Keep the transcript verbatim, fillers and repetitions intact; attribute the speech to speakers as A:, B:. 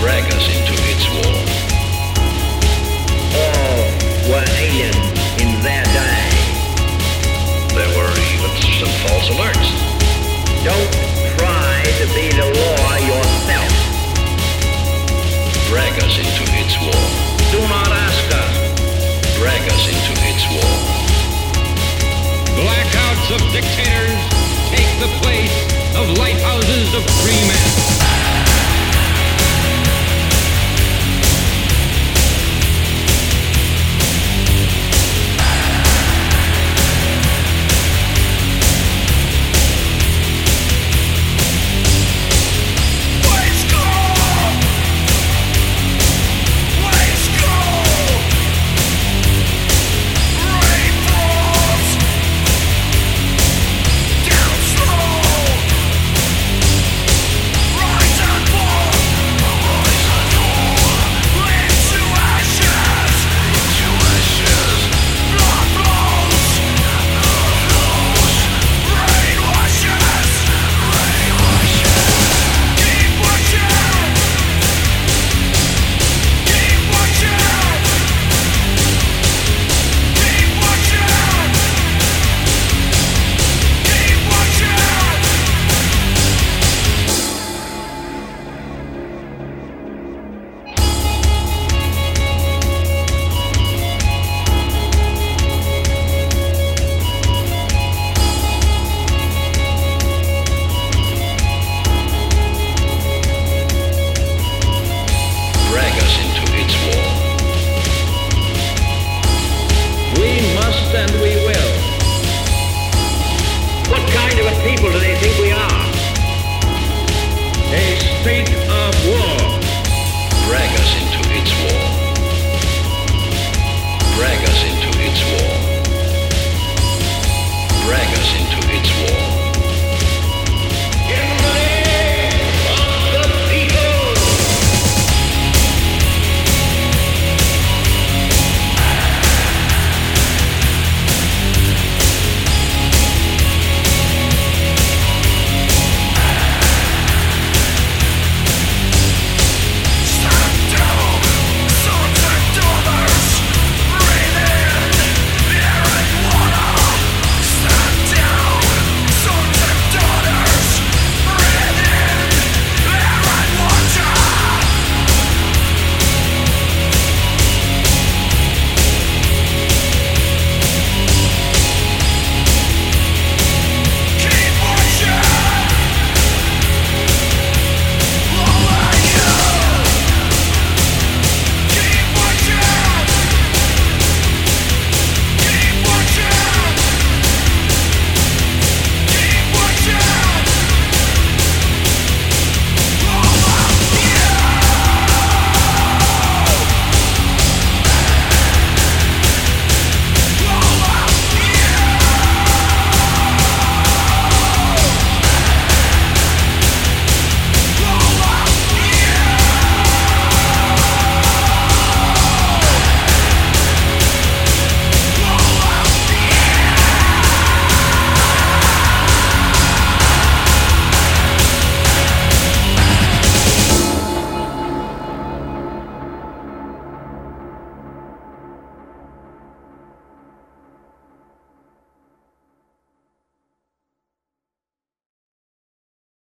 A: drag us into its war.
B: All were aliens in their day.
A: There were even some false alerts.
B: Don't try to be the law yourself.
A: Drag us into its war.
B: Do not ask us.
A: Drag us into its war.
C: Blackouts of dictators take the place of lighthouses of free men.